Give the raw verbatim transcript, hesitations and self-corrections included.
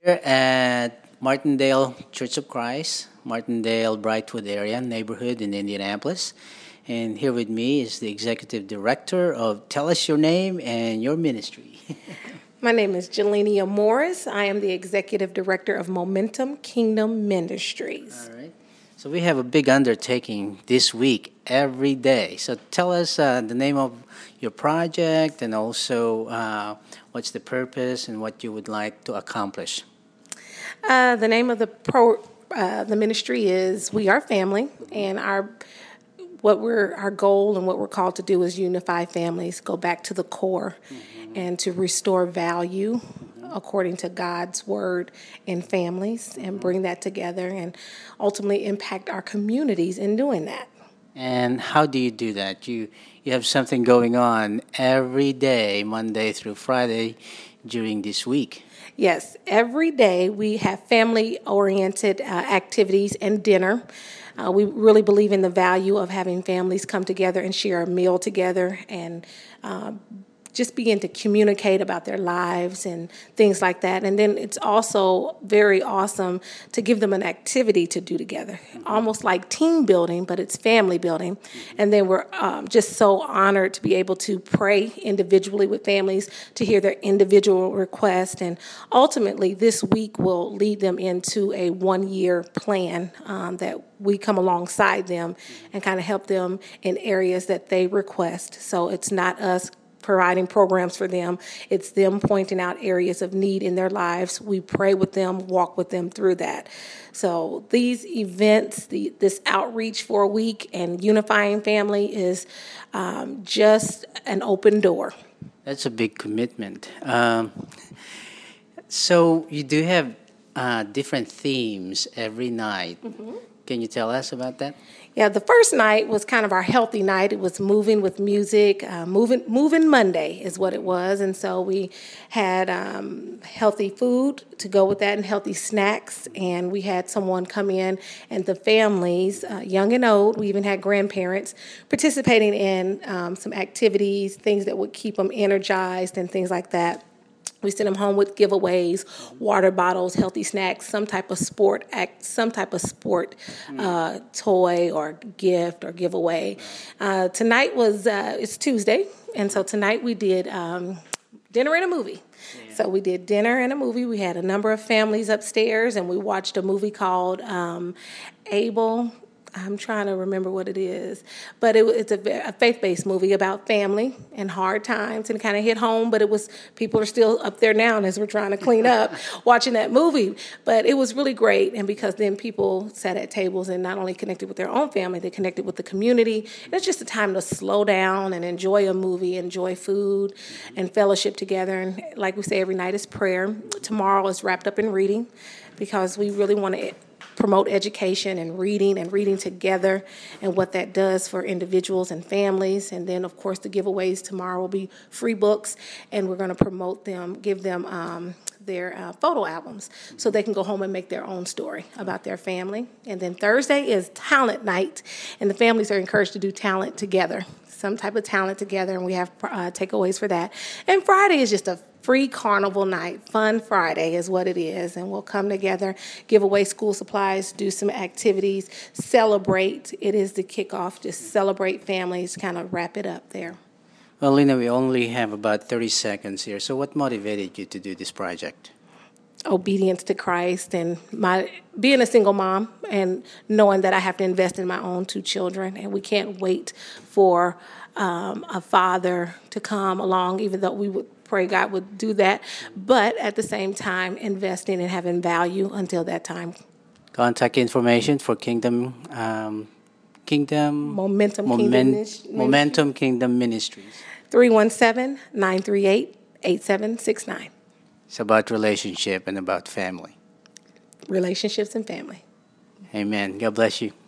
Here at Martindale Church of Christ, Martindale, Brightwood area neighborhood in Indianapolis. And here with me is the executive director of Tell Us Your Name and Your Ministry. My name is Jelenia Morris. I am the executive director of Momentum Kingdom Ministries. All right. So we have a big undertaking this week, every day. So tell us uh, the name of your project and also uh, what's the purpose and what you would like to accomplish. Uh, the name of the pro, uh, the ministry is We Are Family, and our what we're our goal and what we're called to do is unify families, go back to the core, mm-hmm. and to restore value mm-hmm. according to God's word in families, and bring that together and ultimately impact our communities in doing that. And how do you do that? You you have something going on every day, Monday through Friday, during this week. Yes, every day we have family-oriented uh, activities and dinner. Uh, we really believe in the value of having families come together and share a meal together and uh, just begin to communicate about their lives and things like that. And then it's also very awesome to give them an activity to do together, mm-hmm. almost like team building, but it's family building. Mm-hmm. And then we're um, just so honored to be able to pray individually with families, to hear their individual requests. And ultimately, this week will lead them into a one-year plan um, that we come alongside them and kind of help them in areas that they request. So it's not us providing programs for them. It's them pointing out areas of need in their lives. We pray with them, walk with them through that. So these events, the, this outreach for a week and unifying family is um, just an open door. That's a big commitment. Um, so you do have uh, different themes every night. Mm-hmm. Can you tell us about that? Yeah, the first night was kind of our healthy night. It was moving with music. Uh, moving moving Monday is what it was. And so we had um, healthy food to go with that and healthy snacks. And we had someone come in and the families, uh, young and old, we even had grandparents participating in um, some activities, things that would keep them energized and things like that. We sent them home with giveaways, water bottles, healthy snacks, some type of sport act, some type of sport uh, toy or gift or giveaway. Uh, tonight was uh, it's Tuesday, and so tonight we did um, dinner and a movie. Yeah. So we did dinner and a movie. We had a number of families upstairs, and we watched a movie called um, Abel. I'm trying to remember what it is, but it, it's a, a faith-based movie about family and hard times and kind of hit home, but it was, people are still up there now as we're trying to clean up watching that movie, but it was really great. And because then people sat at tables and not only connected with their own family, they connected with the community. It's just a time to slow down and enjoy a movie, enjoy food and fellowship together. And like we say, every night is prayer. Tomorrow is wrapped up in reading because we really want to promote education and reading and reading together and what that does for individuals and families. And then, of course, the giveaways tomorrow will be free books, and we're going to promote them, give them um, their uh, photo albums so they can go home and make their own story about their family. And then Thursday is talent night, and the families are encouraged to do talent together, some type of talent together, and we have uh, takeaways for that. And Friday is just a free carnival night. Fun Friday is what it is. And we'll come together, give away school supplies, do some activities, celebrate. It is the kickoff. Just celebrate families, kind of wrap it up there. Well, Lena, we only have about thirty seconds here. So what motivated you to do this project? Obedience to Christ and my being a single mom and knowing that I have to invest in my own two children. And we can't wait for um, a father to come along, even though we would pray God would do that, but at the same time, investing and having value until that time. Contact information for Kingdom, um, Kingdom, Momentum Momen- Kingdom Ministries. Momentum Kingdom Ministries. three one seven, nine three eight, eight seven six nine. It's about relationship and about family. Relationships and family. Amen. God bless you.